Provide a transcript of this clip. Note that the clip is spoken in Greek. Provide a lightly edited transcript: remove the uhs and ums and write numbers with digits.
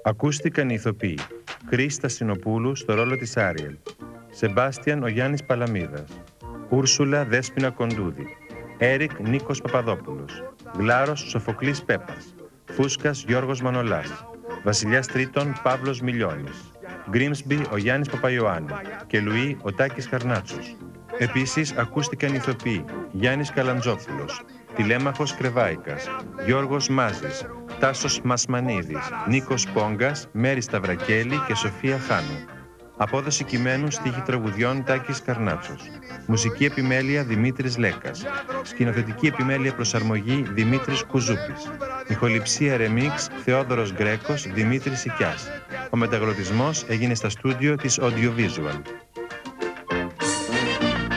Ακούστηκαν οι ηθοποιοί Κρίς Στασινοπούλου στο ρόλο της Άριελ, Σεμπάστιαν ο Γιάννης Παλαμίδας, Ούρσουλα Δέσποινα Κοντούδη, Έρικ Νίκος Παπαδόπουλος, Γλάρος Σοφοκλής Πέπας, Φούσκας Γιώργος Μανολάς, Βασιλιάς Τρίτων Παύλος Μιλιώνης, Γκρίμσμπι ο Γιάννης Παπαϊωάννου και Λουί ο Τάκης Καρνάτσος. Επίσης ακούστηκαν οι ηθοποιοί Γιάννης Καλαντζόπουλος, Τηλέμαχος Κρεβάικας, Γιώργος Μάζης, Τάσος Μασμανίδης, Νίκος Πόγκας, Μέρη Σταυρακέλη και Σοφία Χάνου. Απόδοση κειμένου, στίχη τραγουδιών Τάκης Καρνάτσος. Μουσική επιμέλεια Δημήτρης Λέκας. Σκηνοθετική επιμέλεια προσαρμογή Δημήτρης Κουζούπης. Ηχοληψία ρεμίξ Θεόδωρος Γκρέκος, Δημήτρης Σικιάς. Ο μεταγλωτισμός έγινε στα στούντιο της Audiovisual.